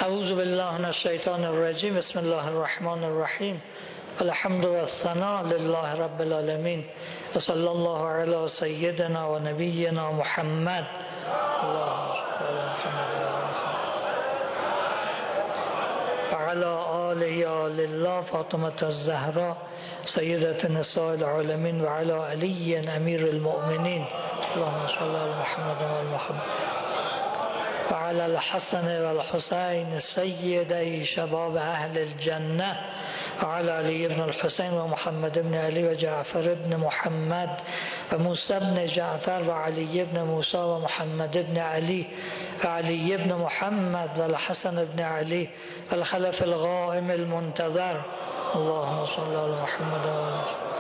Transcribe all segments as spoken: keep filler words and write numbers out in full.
اعوذ بالله من الشیطان الرجیم. بسم الله الرحمن الرحیم. الحمد والثناء لله رب العالمین و صلی الله علی سیدنا و نبینا محمد. و علی آله آل الله فاطمة الزهراء سیدة نساء العالمین و علی علی امیر المؤمنین. اللهم صل علی محمد و آل محمد. و علی الحسن و الحسین سیدی شباب اهل الجنه و علی علی بن الحسین و محمد بن علی و جعفر بن محمد و موسی بن جعفر و علی بن موسی و محمد بن علی و علی بن محمد و الحسن بن علی و الخلف القائم المنتظر. اللهم صل علی محمد و آل محمد.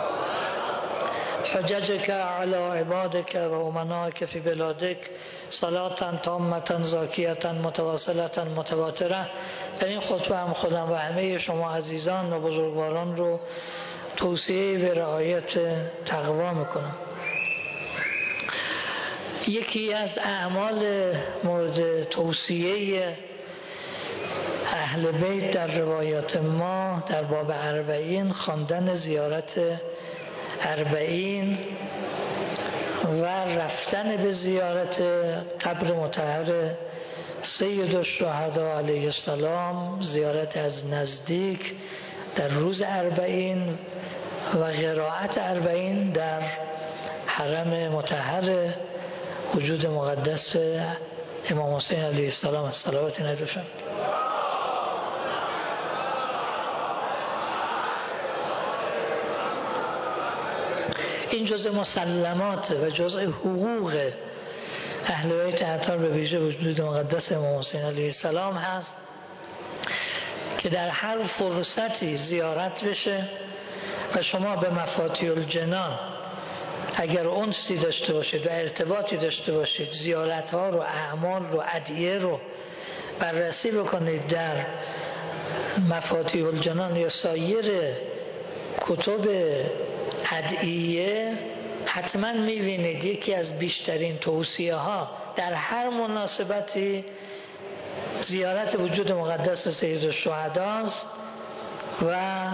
حججك على عبادك و امنائك في بلادك صلاة تامة زاکیة متواصلة متواترة. در این خطبه هم خودم و همه شما عزیزان و بزرگواران رو توصیه به رعایت تقوا میکنم. یکی از اعمال مورد توصیه اهل بیت در روایات ما در باب اربعین خواندن زیارت اربعین و رفتن به زیارت قبر مطهر سید الشهدا علیه السلام، زیارت از نزدیک در روز اربعین و قرائت اربعین در حرم مطهر وجود مقدس امام حسین علیه السلام. الصلوات ندوشم. این جزء مسلمات و جزء حقوق اهل بیت اطهار به ویژه وجود مقدس امام حسین علیه السلام هست که در هر فرصتی زیارت بشه و شما به مفاتیح الجنان اگر انسی داشته باشید و ارتباطی داشته باشید، زیارت ها رو، اعمال رو، ادعیه رو بررسی بکنید در مفاتیح الجنان یا سایر کتب ادعیه، حتما میبینید یکی از بیشترین توصیه ها در هر مناسبتی زیارت وجود مقدس سید الشهداست و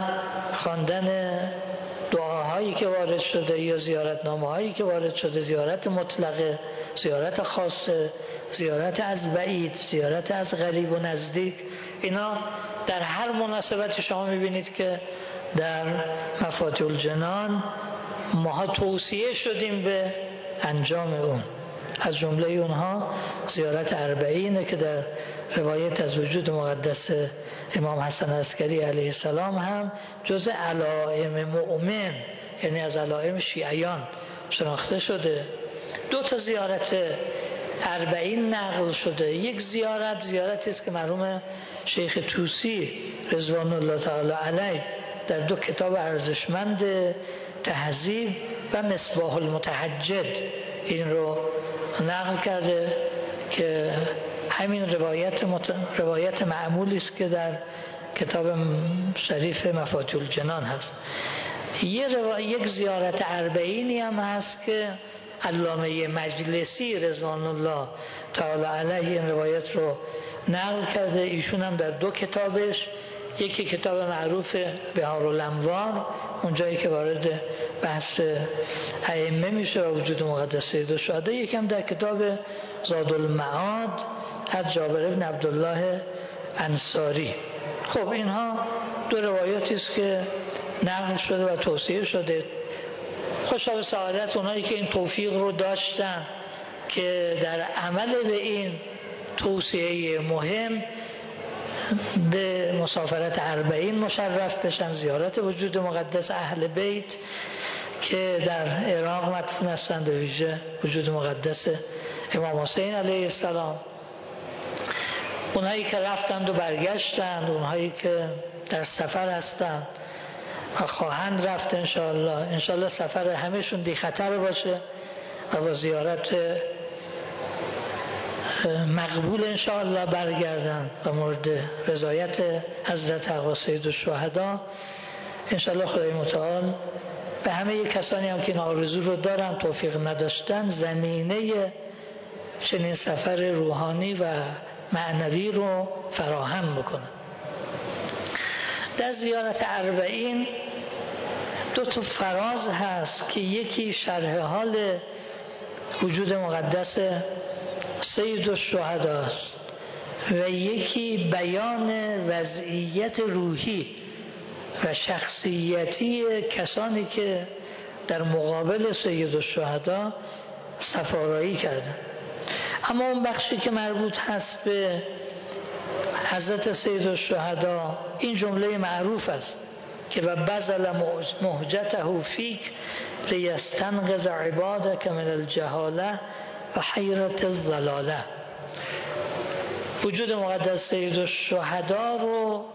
خواندن دعاهایی که وارد شده یا زیارت نامه هایی که وارد شده، زیارت مطلقه، زیارت خاصه، زیارت از بعید، زیارت از غریب و نزدیک. اینا در هر مناسبتی شما میبینید که در مفاتیح الجنان ماها توصیه شدیم به انجام اون. از جمله اونها زیارت اربعینه که در روایت از وجود مقدس امام حسن عسکری علیه السلام هم جز علائم مؤمن، یعنی از علائم شیعیان شناخته شده. دو تا زیارت اربعین نقل شده. یک زیارت زیارتی است که مرحوم شیخ طوسی رضوان الله تعالی علیه در دو کتاب ارزشمند تهذیب و مصباح المتحجد این رو نقل کرده که همین روایت مت... روایت معمولی است که در کتاب شریف مفاتیح الجنان هست. یه رو... یک زیارت اربعینی هم هست که علامه مجلسی رضوان الله تعالی علیه این روایت رو نقل کرده. ایشون هم در دو کتابش، یکی کتاب معروف بهار الانوار اونجایی که وارد بحث ائمه میشه و وجود مقدس سید الشهدا، یکم در کتاب زاد المعاد از جابر بن عبدالله انصاری. خب اینها دو روایاتی است که نقل شده و توصیه شده. خوشا به سعادت اونایی که این توفیق رو داشتن که در عمل به این توصیه مهم به مسافرت اربعین مشرف بشن، زیارت وجود مقدس اهل بیت که در عراق مدفون هستند، به ویژه وجود مقدس امام حسین علیه السلام. اونهایی که رفتند و برگشتند، اونهایی که در سفر هستند و خواهند رفت انشاءالله، انشاءالله سفر همهشون بی خطر باشه و با زیارت مقبول انشاءالله برگردن و مورد رضایت حضرت آقا سید الشهدا انشاءالله. خدای متعال به همه کسانی هم که این آرزو رو دارن توفیق نداشتن زمینه چنین سفر روحانی و معنوی رو فراهم بکنن. در زیارت اربعین دو تا فراز هست که یکی شرح حال وجود مقدس سید الشهدا است و یکی بیان وضعیت روحی و شخصیتی کسانی که در مقابل سید الشهدا سفارایی کردن. اما اون بخشی که مربوط هست به حضرت سید الشهدا این جمله معروف است که و بذل مهجته فیک لیستنقذ عبادک من الجهاله و حیرت الضلاله. وجود مقدس سید الشهدا رو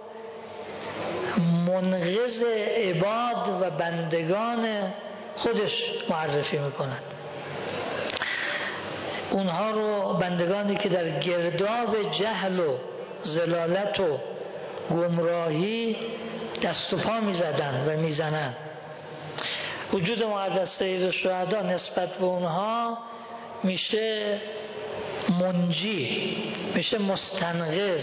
منقذ عباد و بندگان خودش معرفی میکنند. اونها رو بندگانی که در گرداب جهل و ضلالت و گمراهی دست و پا میزدن و میزنن. وجود مقدس سید الشهدا نسبت به اونها میشه منجی، میشه مستنقذ،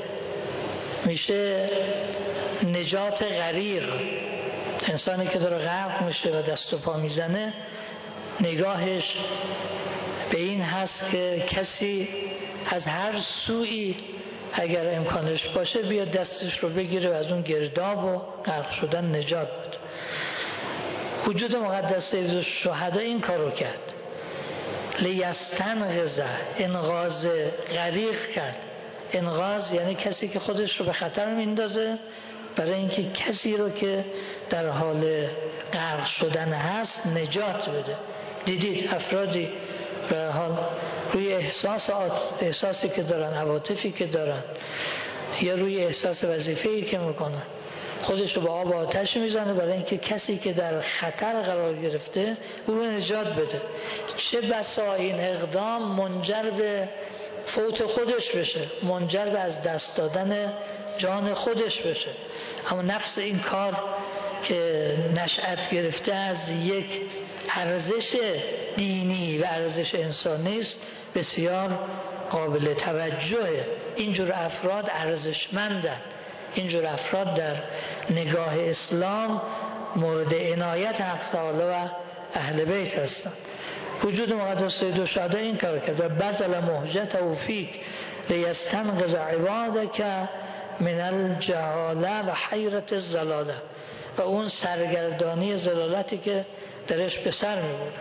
میشه نجات غریق. انسانی که داره غرق میشه و دست و پا میزنه نگاهش به این هست که کسی از هر سوی اگر امکانش باشه بیاد دستش رو بگیره و از اون گرداب و غرق شدن نجات بده. وجود مقدس سید الشهدا این کارو کرد، لیستنقذ، انقاذ غریق کرد. انقاذ یعنی کسی که خودش رو به خطر میندازه برای اینکه کسی رو که در حال غرق شدن هست نجات بده. دیدید افرادی به حال روی احساس احساسی که دارن، عواطفی که دارن، یا روی احساس وظیفه‌ای که میکنن خودش رو با آب و آتش میزنه برای اینکه کسی که در خطر قرار گرفته او رو نجات بده. چه بسا این اقدام منجر به فوت خودش بشه، منجر به از دست دادن جان خودش بشه. اما نفس این کار که نشأت گرفته از یک ارزش دینی و ارزش انسانی است بسیار قابل توجهه. اینجور افراد ارزشمندند، اینجور افراد در نگاه اسلام مورد عنایت حق تعالی و اهل بیت هستند. وجود مقدس سید الشهدا این کار کرد و بذل مهجته فیک لیستنقذ عبادک من الجهاله و حیرت الضلاله، و اون سرگردانی ضلالتی که درش به سر میبره.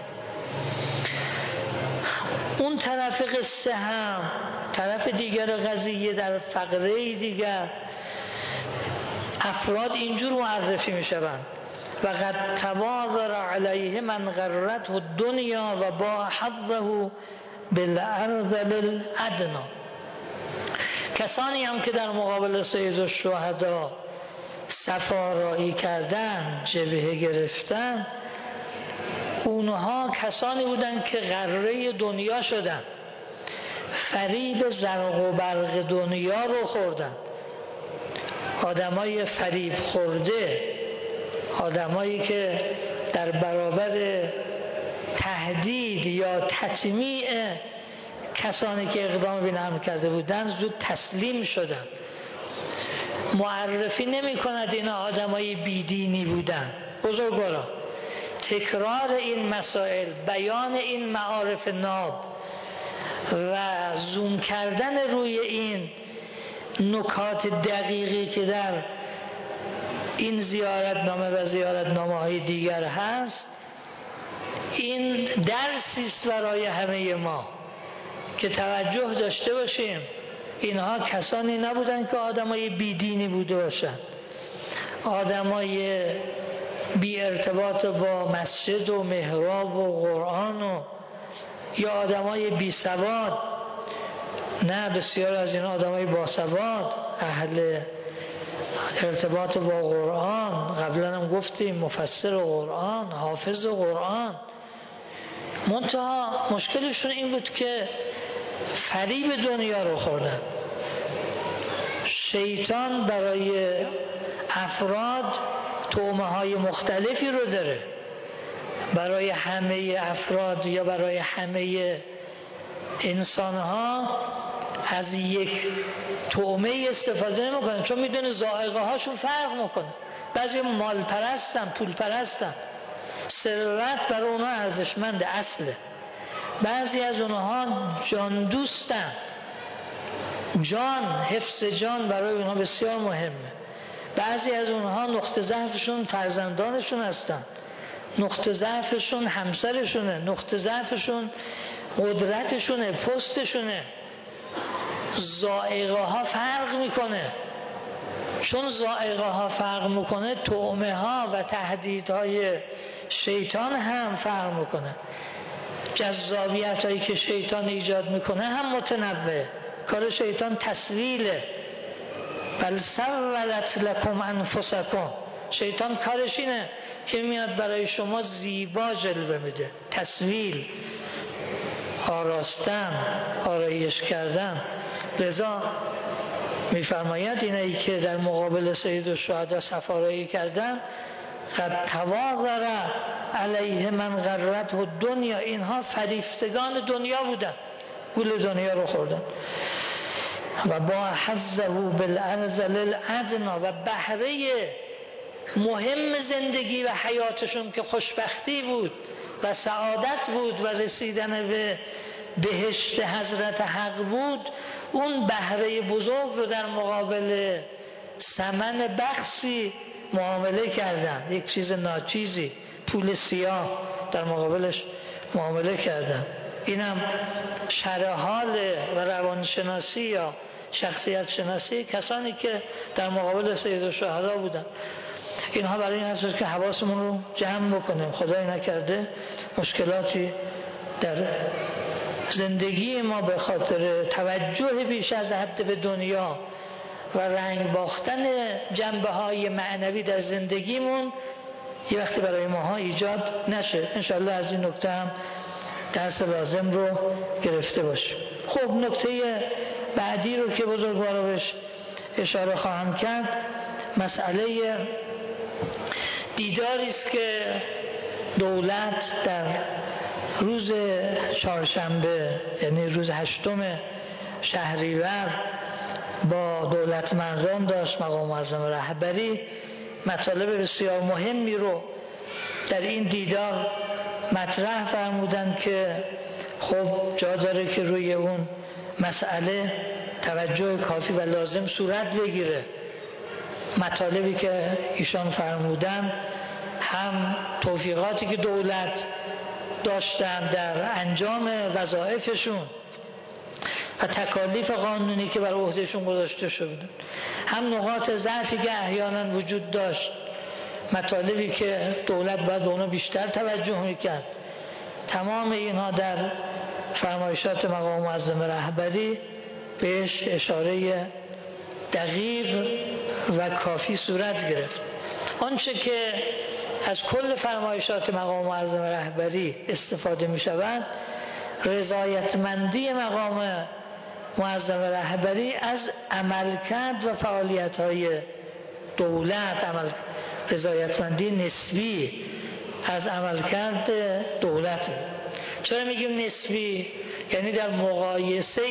اون طرف قصه هم طرف دیگر قضیه در فقره دیگر افراد اینجور معرفی میشوند و قد تواضر علیه من غرته الدنیا و با حظه بالارذل الادنا. کسانی هم که در مقابل سید الشهدا سفارایی کردن، جبهه گرفتن، اونها کسانی بودن که غره دنیا شدن، فریب زرق و برق دنیا رو خوردن. آدمای فریب خورده، آدمایی که در برابر تهدید یا تطمیع کسانی که اقدام به نهم کرده بودن زود تسلیم شدن. معرفی نمی کند اینا آدمای بیدینی بودن. بزرگوارا، تکرار این مسائل، بیان این معارف ناب و زوم کردن روی این نکات دقیقی که در این زیارتنامه و زیارتنامه های دیگر هست، این درسی است برای همه ما که توجه داشته باشیم. اینها کسانی نبودن که آدمای بیدینی بوده باشند، آدمای بی ارتباط با مسجد و محراب و قرآن و یا آدمای بی سواد. نه، بسیار از این آدمای باسواد، اهل ارتباط با قرآن، قبلا هم گفتیم مفسر قرآن، حافظ قرآن. منتها مشکلشون این بود که فریب دنیا رو خوردن. شیطان برای افراد تومه های مختلفی رو داره، برای همه افراد یا برای همه انسان ها از یک طعمه استفاده نمیکنه، چون میدونه ذائقه هاشون فرق میکنه. بعضی مال پرستن، پول پرستن، ثروت برای اونها ارزشمند اصله. بعضی از اونها جان دوستن، جان، حفظ جان برای اونها بسیار مهمه. بعضی از اونها نقطه ضعفشون فرزندانشون هستن، نقطه ضعفشون همسرشونه، نقطه ضعفشون قدرتشونه، پستشونه. ذائقه ها فرق میکنه. چون ذائقه ها فرق میکنه، طعمه ها و تهدیدهای شیطان هم فرق میکنه. جذابیت هایی که شیطان ایجاد میکنه هم متنوع. کار شیطان تسویله. بل سولت لکم انفسکم. شیطان کارش اینه که میاد برای شما زیبا جلوه میده. تسویل، آراستن، آرایش کردن. لذا میفرماید اینایی که در مقابل سید الشهدا صفارایی کردن، قد تواغر علیه من غرته دنیا، اینها فریفتگان دنیا بودن، گول دنیا رو خوردن. و با حظه بالارض للادنا، و بهره مهم زندگی و حیاتشون که خوشبختی بود و سعادت بود و رسیدن به بهشت حضرت حق بود، اون بهره بزرگ رو در مقابل ثمن بخشی معامله کردن، یک چیز ناچیزی، پول سیاه در مقابلش معامله کردن. اینم شرح حال و روانشناسی یا شخصیت شناسی کسانی که در مقابل سید الشهدا بودن. اینها برای این هست که حواسمون رو جمع بکنیم، خدای نکرده مشکلاتی در زندگی ما به خاطر توجه بیش از حد به دنیا و رنگ باختن جنبه های معنوی در زندگیمون یه وقتی برای ماها ایجاد نشه. انشاءالله از این نکته هم درس لازم رو گرفته باشیم. خب نکته بعدی رو که بزرگوارا بهش اشاره خواهم کرد، مسئله دیداری است که دولت در روز چهارشنبه، یعنی روز هشتم شهریور، با دولتمندان داشت. مقام معظم رهبری مطالب بسیار مهمی رو در این دیدار مطرح فرمودند که خب جا داره که روی اون مسئله توجه کافی و لازم صورت بگیره. مطالبی که ایشان فرمودن هم توفیقاتی که دولت داشتن در انجام وظایفشون و تکالیف قانونی که بر عهدهشون گذاشته شده، هم نقاط ضعفی که احیانا وجود داشت، مطالبی که دولت باید به اونا بیشتر توجه میکرد. تمام اینها در فرمایشات مقام معظم رهبری بهش اشاره دقیق و کافی صورت گرفت. آنچه که از کل فرمایشات مقام معظم رهبری استفاده می شود، رضایتمندی مقام معظم رهبری از عملکرد و فعالیت های دولت، عمل رضایتمندی نسبی از عملکرد دولت. چرا میگیم نسبی؟ یعنی در مقایسه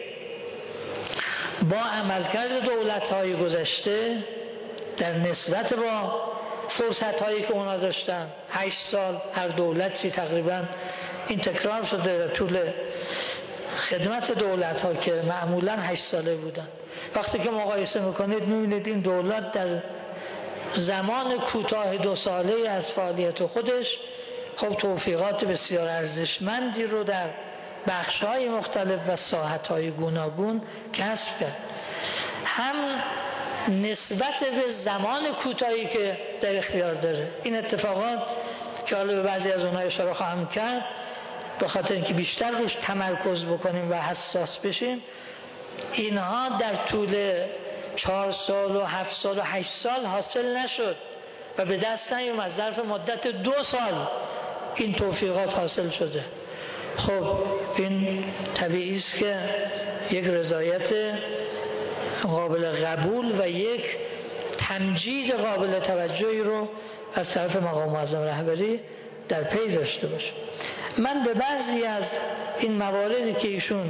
با عملکرد دولت های گذشته، در نسبت با فرصت هایی که اونا داشتن. هشت سال هر دولتی تقریبا این تکرار شده در طول خدمت دولت ها که معمولا هشت ساله بودن. وقتی که مقایسه میکنید میبینید این دولت در زمان کوتاه دو ساله از فعالیت خودش خب توفیقات بسیار ارزشمندی رو در بخش‌های مختلف و ساحت‌های گوناگون کسب کرد. هم نسبت به زمان کوتاهی که در اختیار داره. این اتفاقات که حالا به بعضی از اونها اشاره خواهم کرد، به خاطر اینکه بیشتر روش تمرکز بکنیم و حساس بشیم، اینها در طول چهار سال و هفت سال و هشت سال حاصل نشد و به دست نیومد. ظرف مدت دو سال این توفیقات حاصل شده. خب این طبیعی است که یک رضایت قابل قبول و یک تمجید قابل توجهی رو از طرف مقام معظم رهبری در پی داشته باشه. من به بعضی از این مواردی که ایشون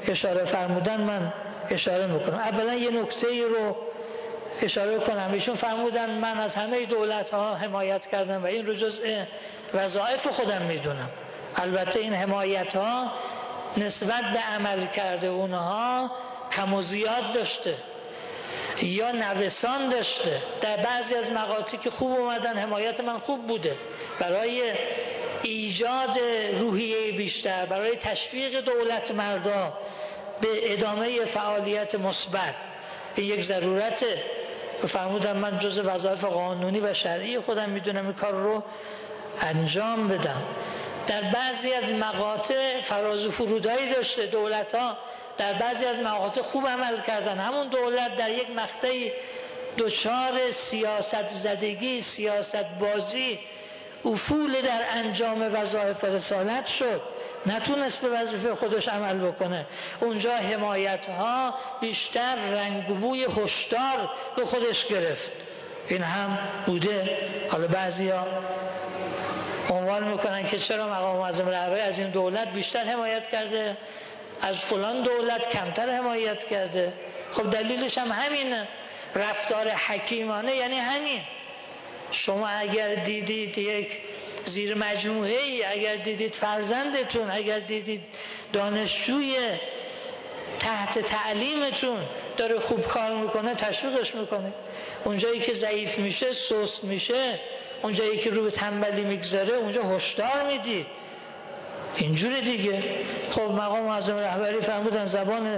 اشاره فرمودن من اشاره میکنم. اولا یه نکته ای رو اشاره کنم. ایشون فرمودن من از همه دولت ها حمایت کردم و این رو جزء وظایف خودم میدونم. البته این حمایت ها نسبت به عمل کرده اونها کم و زیاد داشته یا نوسان داشته. در بعضی از مقاطعی که خوب اومدن حمایت من خوب بوده برای ایجاد روحیه بیشتر، برای تشویق دولت مردا به ادامه فعالیت مثبت. این یک ضرورته. فرمودم من جز وظایف قانونی و شرعی خودم میدونم این کار رو انجام بدم. در بعضی از مقاطع فراز و فرودایی داشته دولت ها، در بعضی از مقاطع خوب عمل کردن. همون دولت در یک مقطعی دچار سیاست زدگی، سیاست بازی، افول در انجام وظایف رسالت شد، نتونست به وظیفه خودش عمل بکنه. اونجا حمایت ها بیشتر رنگ و بوی هشدار به خودش گرفت. این هم بوده. حالا بعضیا عنوان میکنن که چرا مقام معظم رهبری از این دولت بیشتر حمایت کرده، از فلان دولت کمتر حمایت کرده. خب دلیلش هم همینه. رفتار حکیمانه یعنی همین. شما اگر دیدید یک زیر مجموعه ای، اگر دیدید فرزندتون، اگر دیدید دانشجوی تحت تعلیمتون داره خوب کار میکنه تشویقش میکنه. اونجایی که ضعیف میشه، سست میشه، اونجایی که رو به تنبلی میگذاره اونجا هشدار میدی. اینجوری دیگه. خب مقام معظم رهبری فرمودن زبان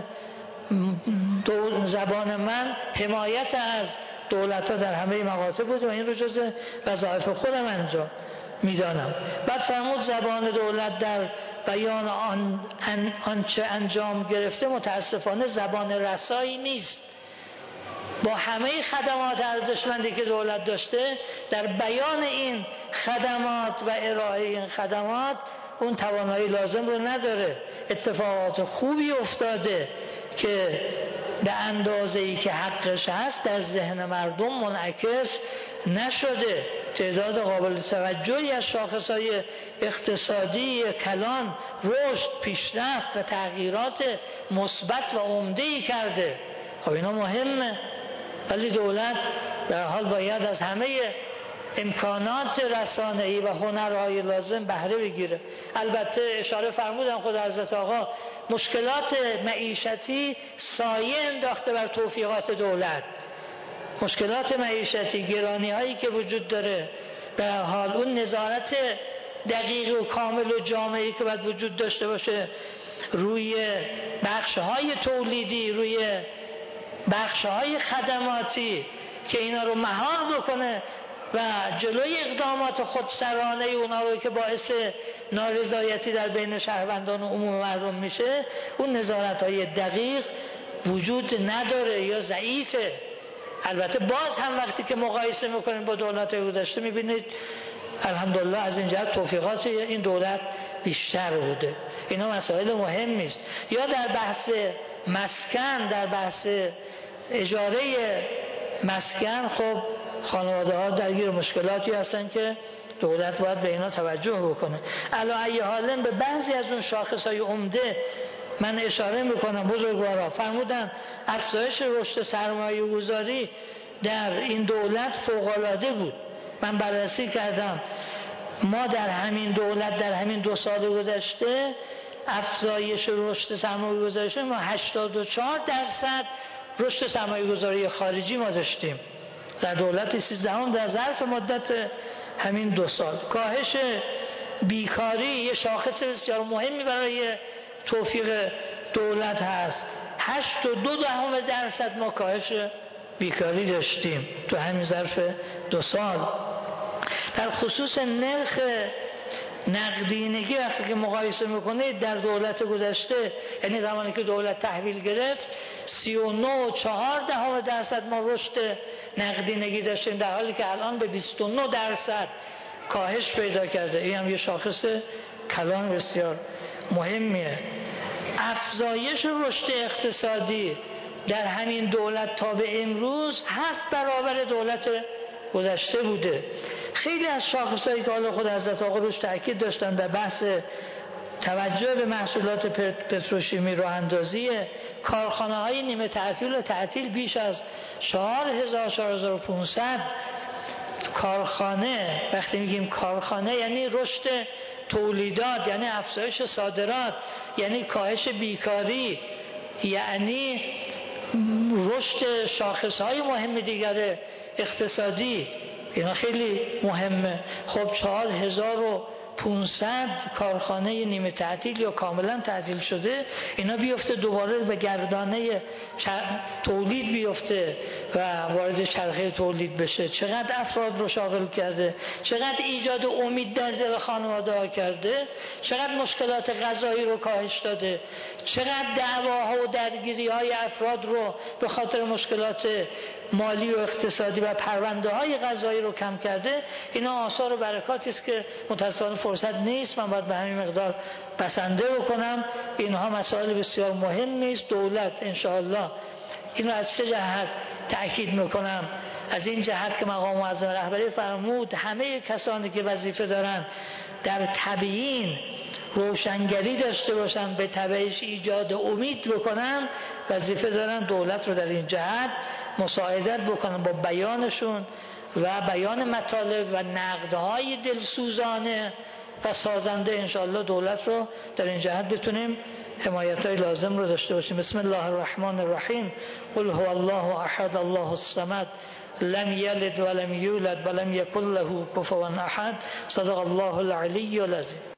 زبان من حمایت از دولت ها در همه مقاطع بود و این رو جز وظایف خودم انجام میدانم. بعد فرمود زبان دولت در بیان آن آنچه انجام گرفته متاسفانه زبان رسایی نیست. با همه خدمات ارزشمندی که دولت داشته در بیان این خدمات و ارائه این خدمات اون توانایی لازم رو نداره. اتفاقات خوبی افتاده که به اندازه‌ای که حقش هست در ذهن مردم منعکس نشده. تعداد قابل توجهی از شاخصهای اقتصادی کلان رشد، پیشرفت و تغییرات مثبت و عمده‌ای کرده. خب اینا مهمه، ولی دولت به هر حال باید از همه امکانات رسانه‌ای و هنرهای لازم بهره بگیره. البته اشاره فرمودن خود حضرت آقا مشکلات معیشتی سایه انداخته بر توفیقات دولت. مشکلات معیشتی، گرانی هایی که وجود داره، به هر حال اون نظارت دقیق و کامل و جامعی که باید وجود داشته باشه روی بخش های تولیدی، روی بخش های خدماتی که اینا رو مهار بکنه و جلوی اقدامات خودسرانه اونا رو که باعث نارضایتی در بین شهروندان و عموم مردم میشه، اون نظارت های دقیق وجود نداره یا ضعیفه. البته باز هم وقتی که مقایسه میکنید با دولت گذشته میبینید الحمدلله از این جهت توفیقات این دولت بیشتر بوده. اینا مسائل مهمی است. یا در بحث مسکن، در بحث اجاره مسکن، خب خانواده ها درگیر مشکلاتی هستن که دولت باید به اینا توجه بکنه. علی ای حال به بعضی از اون شاخص های عمده من اشاره میکنم. بزرگوارا فرمودن افزایش رشد سرمایه گذاری در این دولت فوق‌العاده بود. من بررسی کردم، ما در همین دولت در همین دو سال گذشته افزایش رشد سرمایه گذاری ما هشتاد و چهار درصد رشد سرمایه گذاری خارجی ما داشتیم در دولت سیزدهم در ظرف مدت همین دو سال. کاهش بیکاری یه شاخص بسیار مهمی برای توفیق دولت هست. هشت و دو دهم درصد ما کاهش بیکاری داشتیم تو همین ظرف دو سال. در خصوص نرخ نقدینگی وقتی که مقایسه میکنید در دولت گذشته، یعنی زمانی که دولت تحویل گرفت، سی و نه و چهار دهم درصد ما رشد نقدینگی داشتیم، در حالی که الان به بیست و نه درصد کاهش پیدا کرده. این هم یه شاخص کلان بسیار مهمیه. افزایش رشد اقتصادی در همین دولت تا به امروز هفت برابر دولت گذشته بوده. خیلی از شاخصهایی که حالا خود حضرت آقا روش تأکید داشتن در بحث توجه به محصولات پتروشیمی راه اندازی کارخانه های نیمه تعطیل و تعطیل بیش از چهار هزار چهار هزار و پانصد کارخانه. وقتی میگیم کارخانه یعنی رشد تولیدات، یعنی افزایش صادرات، یعنی کاهش بیکاری، یعنی رشد شاخصهای مهم دیگر اقتصادی. اینا خیلی مهمه. خب چهار هزار و پانصد کارخانه نیمه تعطیل یا کاملا تعطیل شده، اینا بیفته دوباره به گردانه تولید بیفته و وارد چرخه تولید بشه، چقدر افراد رو شاغل کرده، چقدر ایجاد امید در دل خانواده ها کرده، چقدر مشکلات غذایی رو کاهش داده، چقدر دعواها و درگیری های افراد رو به خاطر مشکلات مالی و اقتصادی و پرونده های غذایی رو کم کرده. اینا آثار و برکاتی است که متأسفانه فرصت نیست، من باید به همین مقدار بسنده بکنم. اینها مسائل بسیار مهمی است. دولت انشاءالله این رو از چه جهت تأکید میکنم؟ از این جهت که مقام معظم رهبری فرمود همه کسانی که وظیفه دارن در تبیین روشنگری داشته باشن، به تبعش ایجاد امید بکنن، وظیفه دارن دولت رو در این جهت مساعدت بکنن با بیانشون و بیان مطالب و نقدهای دلسوزانه و سازنده. انشاءالله دولت رو در این جهت بتونیم حمایت‌های لازم رو داشته باشیم. بسم الله الرحمن الرحیم. قل هو الله احد الله الصمد لم یلد ولم یولد ولم یکن له کفوا احد. صدق الله العلی العظیم.